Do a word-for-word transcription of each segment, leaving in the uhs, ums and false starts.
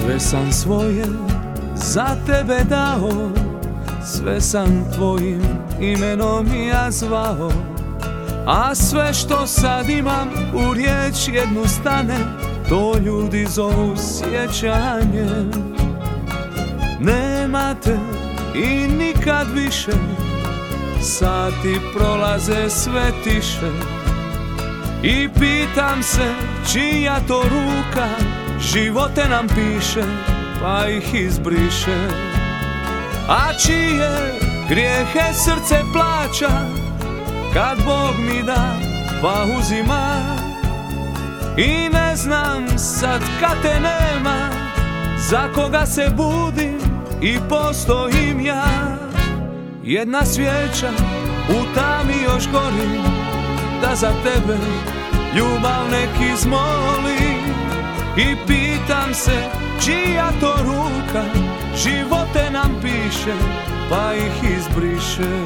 Sve sam svoje za tebe dao, sve sam tvojim imenom ja zvao, a sve što sad imam u riječ jednu stane, to ljudi zovu sjećanje. Nema te i nikad više, sati prolaze sve tiše i pitam se čija to ruka živote nam piše pa ih izbriše. A čije grijehe srce plaća kad Bog mi da pa uzima. I ne znam sad kad te nema za koga se budim i postojim ja. Jedna svijeća u tami još gori, da za tebe ljubav nek izmoli. I pitam se čija to ruka živote nam piše pa ih izbriše.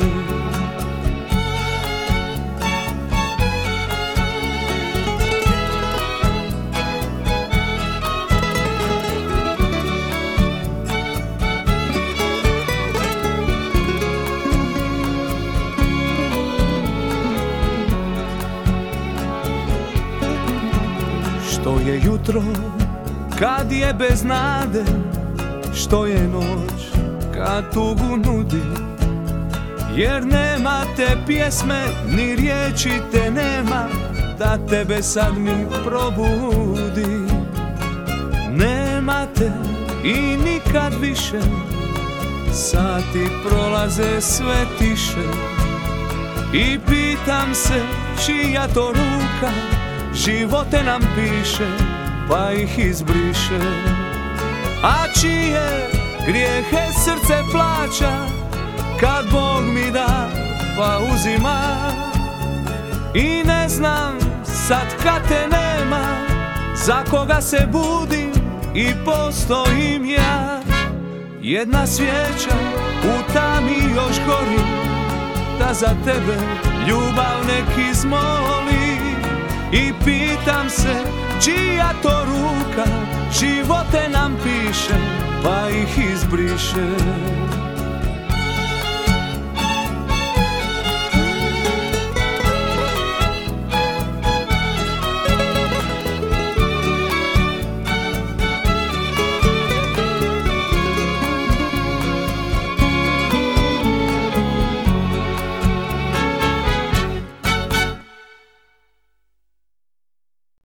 Što je jutro kad je bez nade, što je noć kad tugu nudi, jer nema te pjesme ni riječi te nema da tebe sad mi probudi. Nema te i nikad više, sati prolaze sve tiše i pitam se čija to ruka živote nam piše pa ih izbriše. A čije grijehe srce plaća kad Bog mi da pa uzima. I ne znam sad kad te nema za koga se budim i postojim ja. Jedna svijeća u tami još gori, da za tebe ljubav nek izmoli. I pitam se čija to ruka živote nam piše pa ih izbriše.